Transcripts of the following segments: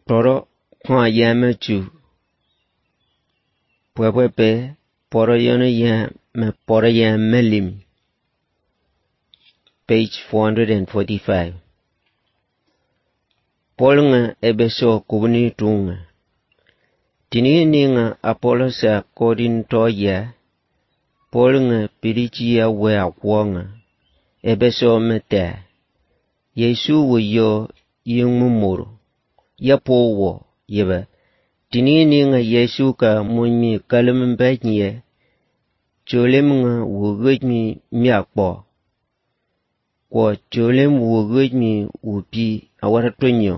Toro kwa yame chu. Pwepepe poro yono yame poro yame lim. Page 445. Polnga ebeso kubuni tunga. Tinini nga Apolosa kodin toya. Polnga pirichia we akwonga. Ebeso meta. Yesu wo yung mumuro. Yapo wo yeba. Tinini nga Yesu ka munmi kalumbanye. Cholem nga wugujmi miakpo. Kwa cholem wugujmi upi awaratonyo.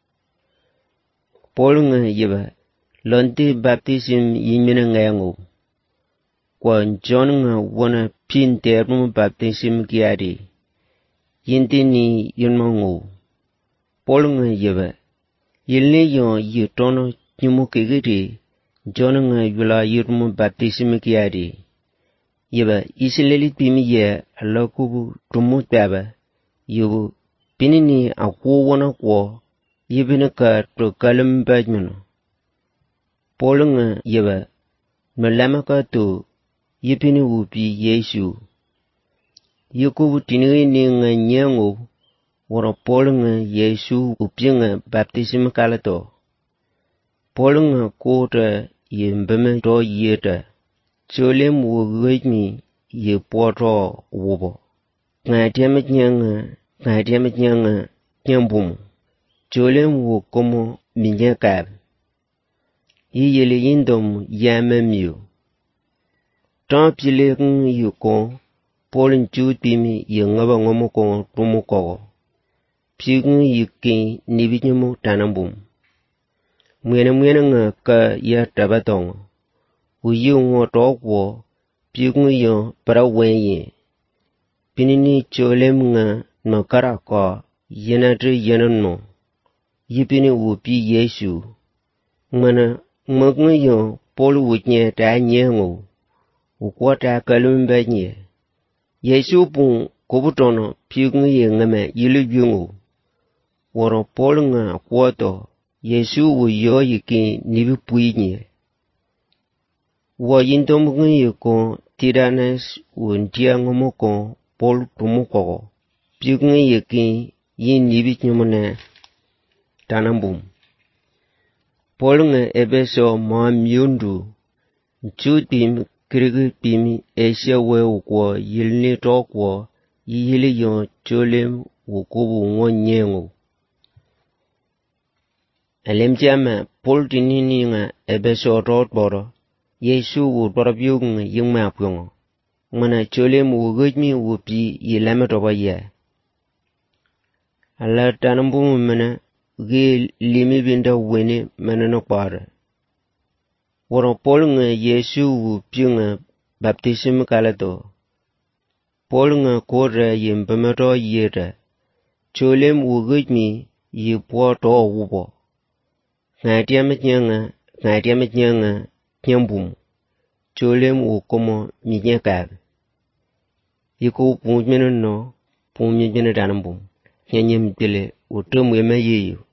Polnga yeba. Lonti baptism yimina ngayango. Kwa John nga wana pintermu baptism kiari. Yinti ni yunmango. Polnga yeba. Yilne yon yitono nyumu kegiri. John nga yula yirmu baptism kiari. Yeba isilelit pimi ye alakubu tumu taba. Yubu pinini akwo wana kwa. Yibina ka to kalumbajmano. Polnga yeba. Malama ka to. Yipini wupi Yesu. Yukubu tinini nga nyango. Wara polnga Yesu upinga baptism kalato. Polnga kota yimbeme to yeta. Cholem wugajmi ye poto wubo. Ngatiamet nyanga nyambumu. Cholem wukomo minyakab. Yiyele yindom yamamiyo. Tampilekng yukon. Polin chutimi yengaba ngomokon tumukogo. Pigng yukin nibitnyamo tanambum. Mwena nga ka ya tabatong. Uyu ngo tokwo. Pigng yon parawenye. Pinini cholem nga no karaka. Yenatre yenano. Yipini wupi Yesu. Ngmang yon polu wutnye ta nyengo. Ukwata kalumbanye. Yesu pun kubutono pigng yengame yilubyungo. Waro polnga kwoto. Yesu wuyo yikin nibipuinye. Wa yintomgung yukon tiranes wuntia ngomokon pol tumukogo. Pigng yikin yin nibitnyumone tanambum. Polnga ebeso maamyundu. Chutpim kirigipimi esya we ukwo yilni tokwo yili yon cholem wukubu ngonyengo. Alemtiama pol tinini nga ebeso totboro. Yesu wutorabiyung yingma apyongo. Ngana cholem wugujmi wupi yilame toba ya. Ala tanambumu mana ge limi binda wene manano kwara. Waro polnga Yesu wupinga baptism kalato. Polnga kora yimbamato yeta. Cholem wugujmi yipo to wubo. Ngatiamet nyanga nyambum. Cholem wukomo minyakab. Yiku pumjmeno no pumjmeno tanambum. Nyanyem tile utumwe mayeyo.